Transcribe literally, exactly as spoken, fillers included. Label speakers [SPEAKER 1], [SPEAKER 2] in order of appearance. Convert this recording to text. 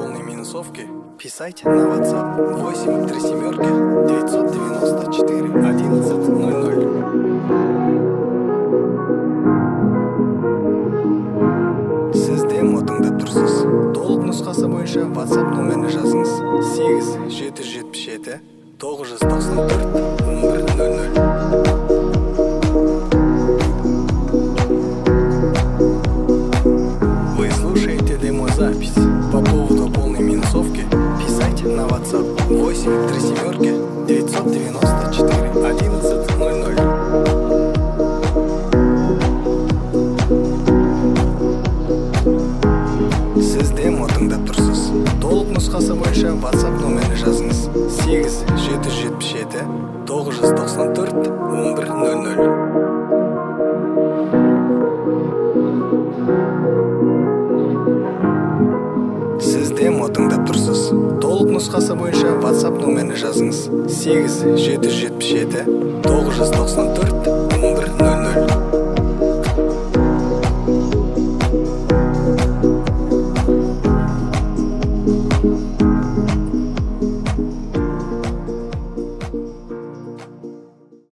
[SPEAKER 1] полной минусовки писайте на WhatsApp восемь три семерки девятьсот девяносто четыре одиннадцать ноль ноль. Сіз демо тыңдап тұрсыз. Толық нұсқасы бойынша WhatsApp номеріне жазыңыз. сегіз жеті жүз жетпіс жеті тоғыз жүз тоқсан төрт он бір ноль ноль. Вы слушаете демозапись. По поводу полной минусовки писайте на WhatsApp восемь три семерки девятьсот девяносто четыре одиннадцать ноль ноль. Сіз демо тыңдап тұрсыз. Толық нұсқасы бойынша WhatsApp номеріне жазыңыз. сегіз жеті жүз жетпіс жеті тоғыз жүз тоқсан төрт он бір ноль ноль. Сіз демо тыңдап тұрсыз. Толық нұсқасы бойынша WhatsApp номеріне жазыңыз. сегіз жеті жүз жетпіс жеті тоғыз жүз тоқсан төрт он